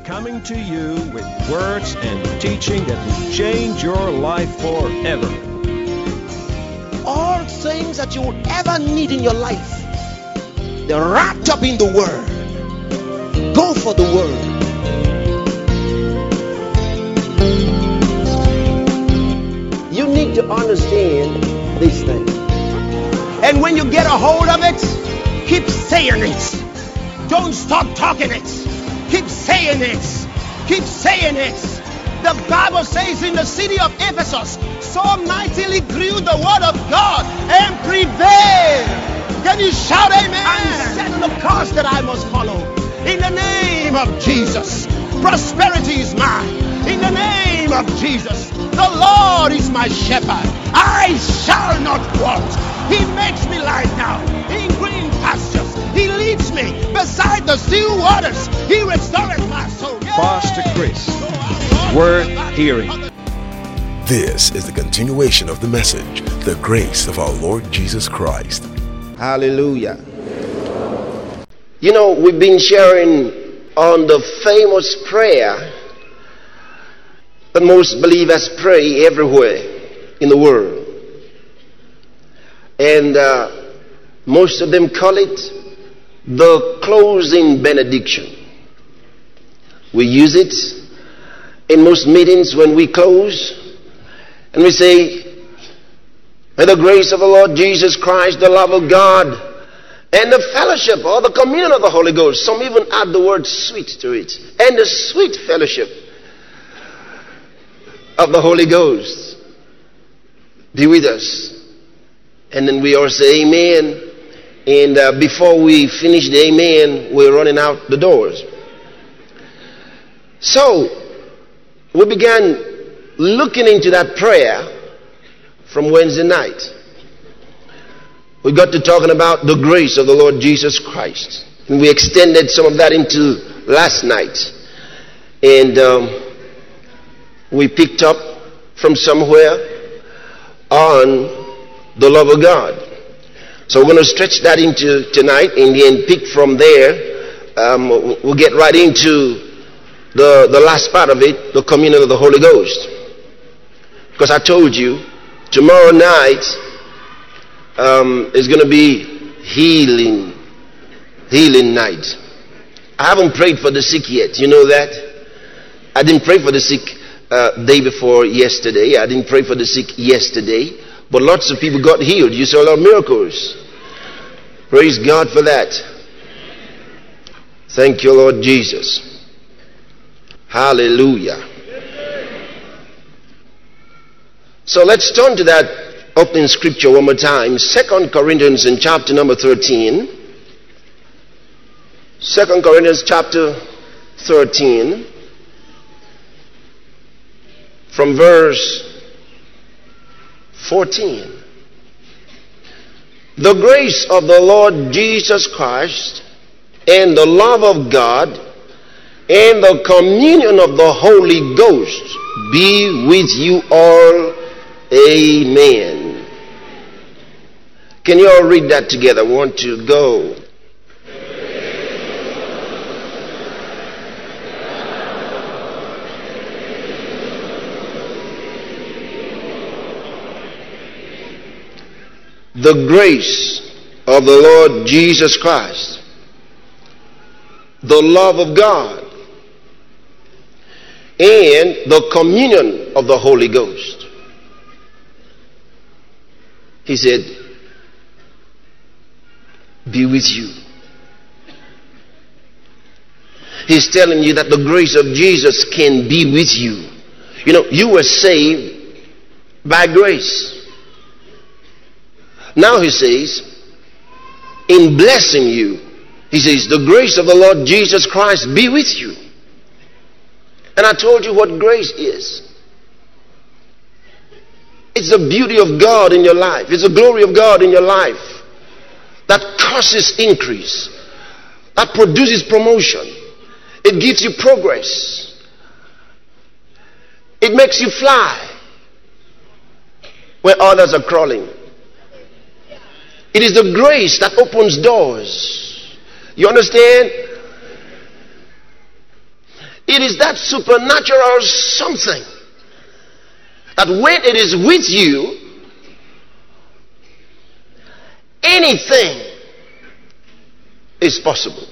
coming to you with words and teaching that will change your life forever. All things that you will ever need in your life, they're wrapped up in the Word. Go for the Word. You need to understand these things. And when you get a hold of it, keep saying it. Don't stop talking it. Keep saying it. Keep saying it. The Bible says in the city of Ephesus, so mightily grew the word of God and prevailed. Can you shout amen? And set the course that I must follow. In the name of Jesus. Prosperity is mine. In the name of Jesus. The Lord is my shepherd. I shall not want. He makes me lie down in green pastures. He leads me beside the still waters. He restores my soul. Pastor Chris, worth hearing. This is the continuation of the message, the grace of our Lord Jesus Christ. Hallelujah. You know, we've been sharing on the famous prayer that most believers pray everywhere in the world. And most of them call it the closing benediction. We use it in most meetings when we close, and we say, may the grace of the Lord Jesus Christ, the love of God, and the fellowship or the communion of the Holy Ghost. Some even add the word sweet to it. And the sweet fellowship of the Holy Ghost be with us. And then we all say amen. And before we finish the amen, we're running out the doors. So, we began looking into that prayer from Wednesday night. We got to talking about the grace of the Lord Jesus Christ. And we extended some of that into last night. And we picked up from somewhere on the love of God. So we're going to stretch that into tonight and then pick from there. We'll get right into the last part of it, the communion of the Holy Ghost. Because I told you, tomorrow night is going to be healing night. I haven't prayed for the sick yet. You know that? I didn't pray for the sick day before yesterday. I didn't pray for the sick yesterday. But lots of people got healed. You saw a lot of miracles. Praise God for that. Thank you, Lord Jesus. Hallelujah. So let's turn to that opening scripture one more time. 2 Corinthians in chapter number 13. 2 Corinthians chapter 13. From verse 14. The grace of the Lord Jesus Christ and the love of God and the communion of the Holy Ghost be with you all. Amen. Can you all read that together? I want to go. The grace of the Lord Jesus Christ, the love of God, and the communion of the Holy Ghost. He said, be with you. He's telling you that the grace of Jesus can be with you. You know, you were saved by grace. Now he says, in blessing you, he says, the grace of the Lord Jesus Christ be with you. And I told you what grace is. It's the beauty of God in your life. It's the glory of God in your life that causes increase, that produces promotion. It gives you progress. It makes you fly where others are crawling. It is the grace that opens doors. You understand? It is that supernatural something that when it is with you, anything is possible.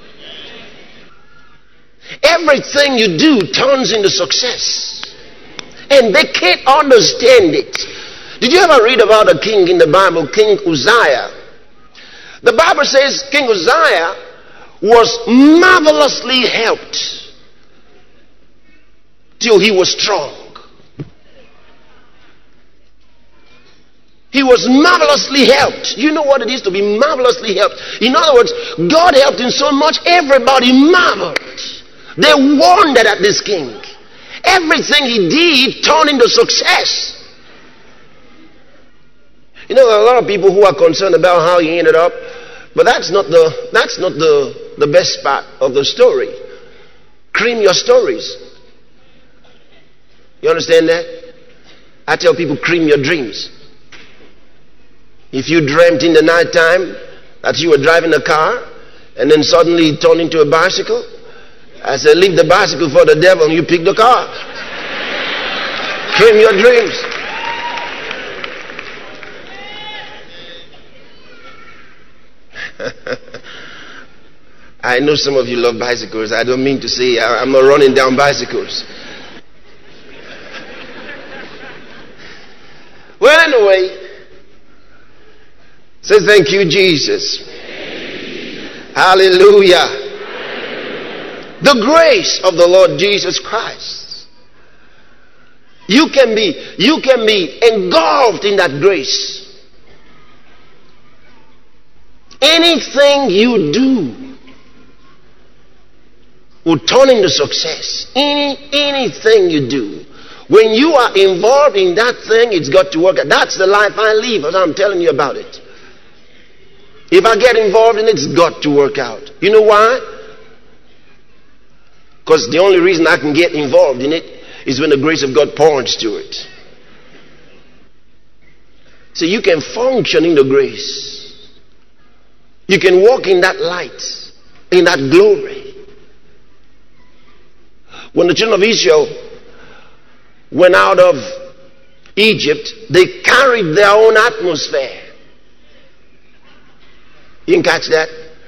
Everything you do turns into success. And they can't understand it. Did you ever read about a king in the Bible, King Uzziah? The Bible says King Uzziah was marvelously helped till he was strong. He was marvelously helped. You know what it is to be marvelously helped? In other words, God helped him so much, everybody marveled. They wondered at this king. Everything he did turned into success. You know, there are a lot of people who are concerned about how he ended up, but that's not the best part of the story. Cream your stories. You understand that? I tell people, cream your dreams. If you dreamt in the night time that you were driving a car and then suddenly it turned into a bicycle, I said, leave the bicycle for the devil and you pick the car. Cream your dreams. I know some of you love bicycles. I don't mean to say I'm not running down bicycles. Well, anyway, say thank you, Jesus. Hallelujah. The grace of the Lord Jesus Christ. You can be engulfed in that grace. Anything you do will turn into success. Anything you do. When you are involved in that thing, it's got to work. That's the life I live, as I'm telling you about it. If I get involved in it, it's got to work out. You know why? Because the only reason I can get involved in it is when the grace of God points to it. So you can function in the grace. You can walk in that light, in that glory. When the children of Israel went out of Egypt, they carried their own atmosphere. You can catch that?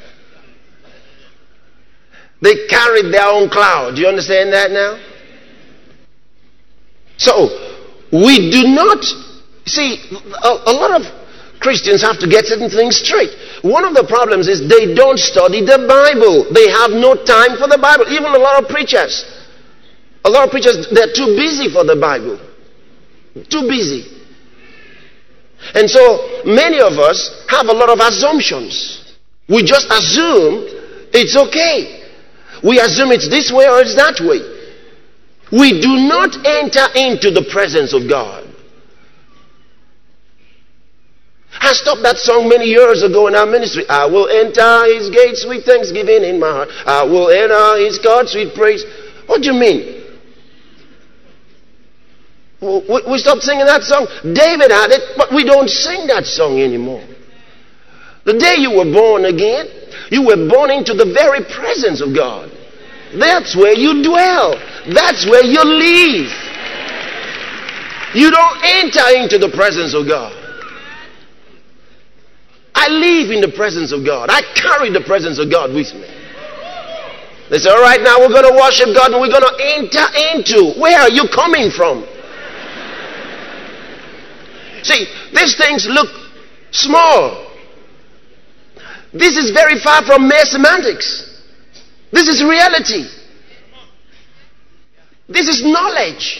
They carried their own cloud. Do you understand that now? So, we do not... See, a lot of Christians have to get certain things straight. One of the problems is they don't study the Bible. They have no time for the Bible. Even a lot of preachers. They're too busy for the Bible. Too busy. And so, many of us have a lot of assumptions. We just assume it's okay. We assume it's this way or it's that way. We do not enter into the presence of God. I stopped that song many years ago in our ministry. I will enter his gates with thanksgiving in my heart. I will enter his courts with praise. What do you mean? We stopped singing that song. David had it, but we don't sing that song anymore. The day you were born again, you were born into the very presence of God. That's where you dwell. That's where you live. You don't enter into the presence of God. I live in the presence of God. I carry the presence of God with me. They say, all right, now we're going to worship God and we're going to enter into. Where are you coming from? See, these things look small. This is very far from mere semantics. This is reality. This is knowledge.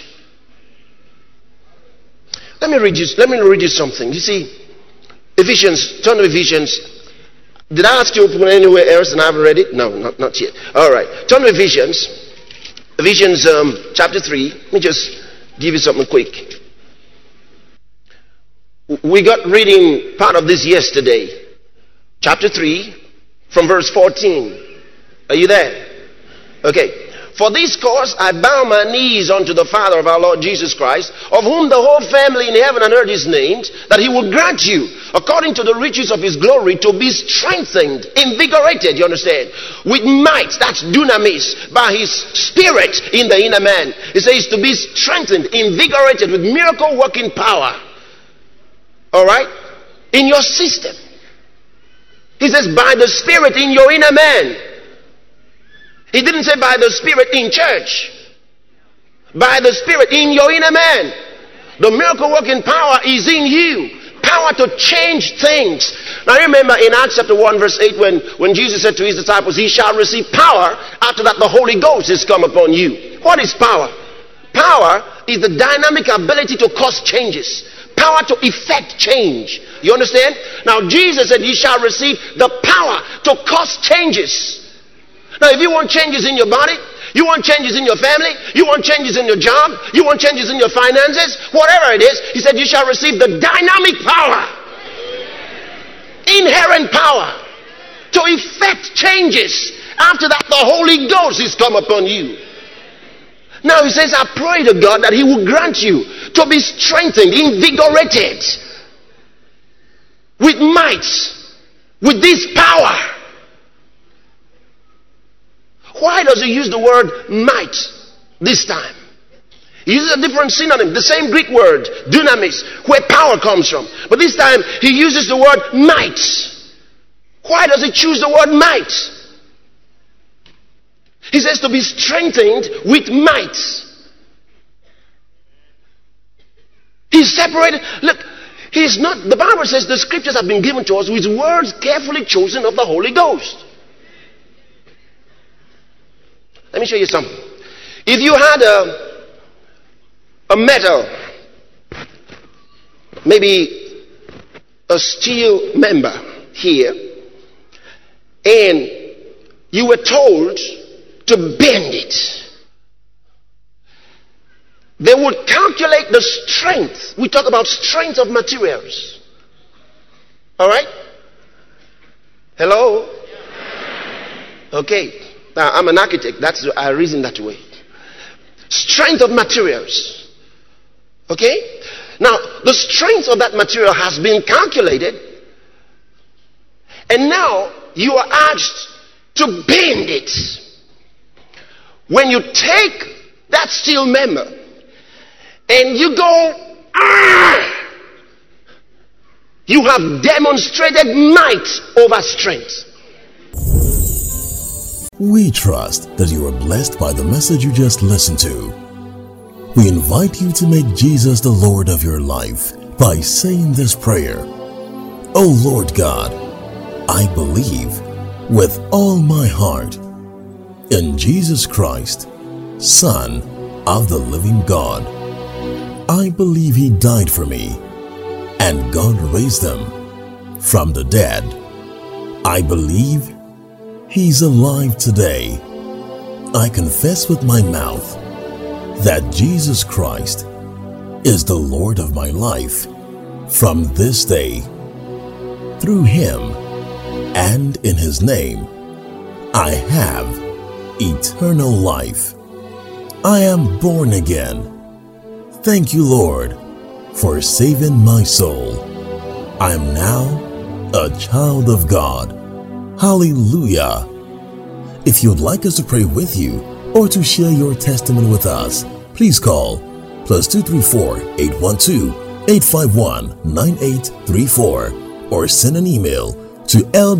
Let me read you something. You see, Ephesians, turn to Ephesians. Did I ask you to open anywhere else and I've read it? No, not yet. All right. Turn to Ephesians. Ephesians chapter 3. Let me just give you something quick. We got reading part of this yesterday. Chapter 3 from verse 14. Are you there? Okay. For this cause I bow my knees unto the Father of our Lord Jesus Christ, of whom the whole family in heaven and earth is named, that he will grant you, according to the riches of his glory, to be strengthened, invigorated, you understand, with might, that's dunamis, by his spirit in the inner man. He says to be strengthened, invigorated with miracle working power. Alright? In your system. He says by the spirit in your inner man. He didn't say by the Spirit in church. By the Spirit in your inner man. The miracle working power is in you. Power to change things. Now remember in Acts chapter 1 verse 8 when Jesus said to his disciples, "He shall receive power after that the Holy Ghost is come upon you." What is power? Power is the dynamic ability to cause changes. Power to effect change. You understand? Now Jesus said, "Ye shall receive the power to cause changes." Now, if you want changes in your body, you want changes in your family, you want changes in your job, you want changes in your finances, whatever it is, he said you shall receive the dynamic power, inherent power to effect changes. After that, the Holy Ghost is come upon you. Now he says, I pray to God that he will grant you to be strengthened, invigorated with might, with this power. Why does he use the word might this time? He uses a different synonym, the same Greek word, dunamis, where power comes from. But this time he uses the word might. Why does he choose the word might? He says to be strengthened with might. He's separated. Look, he's not, the Bible says the scriptures have been given to us with words carefully chosen of the Holy Ghost. Let me show you something. If you had a metal, maybe a steel member here, and you were told to bend it, they would calculate the strength. We talk about strength of materials. All right? Hello? Okay. Now, I'm an architect. That's I reason that way. Strength of materials. Okay? Now, the strength of that material has been calculated. And now, you are asked to bend it. When you take that steel member and you go, you have demonstrated might over strength. We trust that you are blessed by the message you just listened to. We invite you to make Jesus the Lord of your life by saying this prayer. Oh Lord God, I believe with all my heart in Jesus Christ, Son of the living God. I believe he died for me and God raised him from the dead. I believe he's alive today. I confess with my mouth that Jesus Christ is the Lord of my life from this day. Through him and in his name, I have eternal life. I am born again. Thank you, Lord, for saving my soul. I am now a child of God. Hallelujah. If you'd like us to pray with you or to share your testimony with us, please call +234 812 851 9834 or send an email to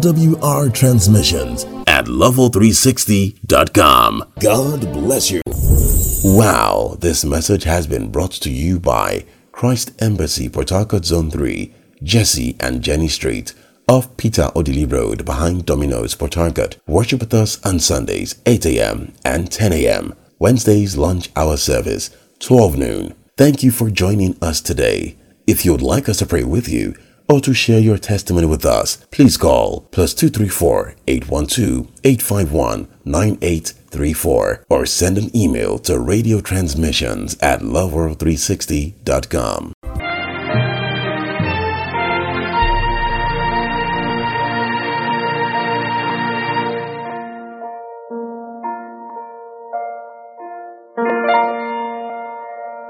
lwrtransmissions@level360.com. God bless you. Wow, this message has been brought to you by Christ Embassy, Port Harcourt Zone 3, Jesse and Jenny Street, off Peter Odili Road behind Domino's, Port Harcourt. Worship with us on Sundays 8 a.m. and 10 a.m. Wednesdays lunch hour service 12 noon. Thank you for joining us today. If you would like us to pray with you or to share your testimony with us, please call +234 812 851 9834 or send an email to radiotransmissions@level360.com.